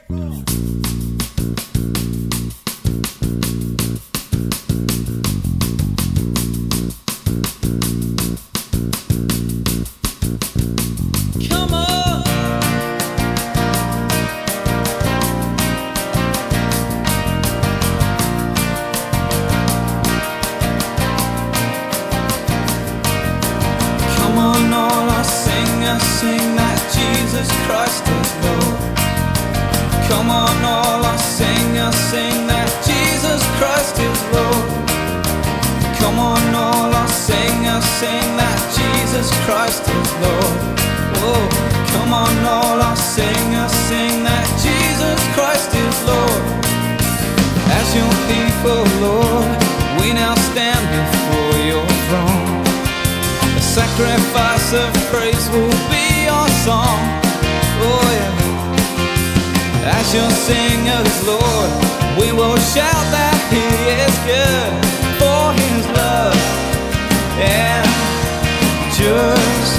Sing that Jesus Christ is Lord. Come on, all our singers, sing that Jesus Christ is Lord. Come on, all our singers, sing that Jesus Christ is Lord. Oh, come on, all our singers, sing that Jesus Christ is Lord. As your people, Lord, we now stand before your throne. A sacrifice of praise will be our song. Oh yeah. As your singers, Lord, we will shout that He is good, for His love and just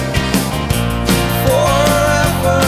forever.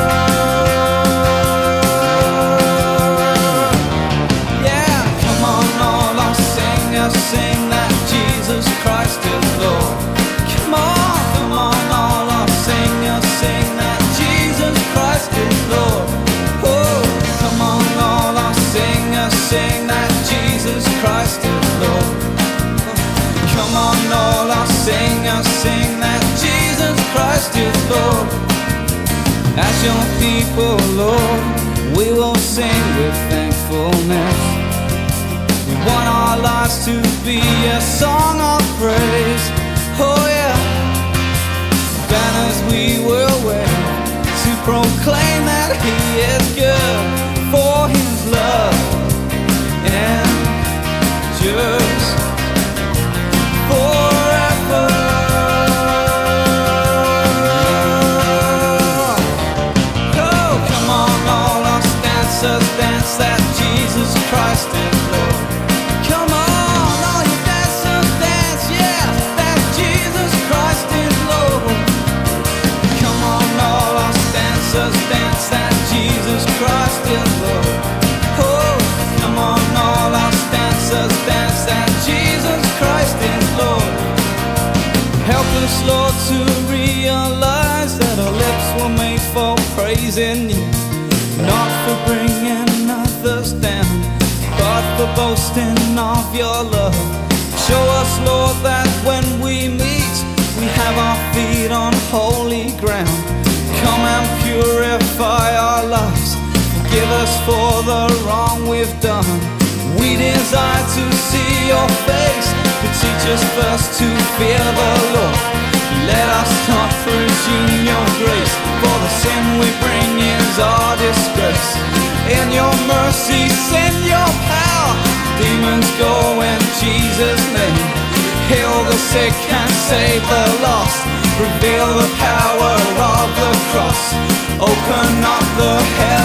Yeah, come on, all our singers, sing that Jesus Christ is Lord. Come on, all our singers, sing that Jesus Christ is Lord. Oh, come on, all our singers, sing that Jesus Christ is Lord. Come on, all our singers, sing that Jesus Christ is Lord. As your people, Lord, we will sing with thankfulness. We want our lives to be a song of praise. Oh yeah. Banners we will wear to proclaim that He is good, for His love and just forever. Oh, come on, all our dancers, dance that Jesus Christ is Lord. Come on, all you dancers, dance, yeah, that Jesus Christ is Lord. Come on, all our dancers, dance that Jesus Christ is Lord. Oh, come on, all our dancers, dance that Jesus Christ is Lord. Help us, Lord, to realize that our lips were made for praising You, not for bringing others down, but for boasting of Your love. Show us, Lord, that when we meet, we have our feet on holy ground. Come and purify our lives. Forgive us for the wrong we've done. We desire to see Your face, but teach us first to fear the Lord. Let us not presume Your grace, for the sin we bring is our disgrace. In Your mercy, send Your power. Demons go in Jesus' name. Heal the sick and save the lost. Reveal the power of the cross. Open up the heavens.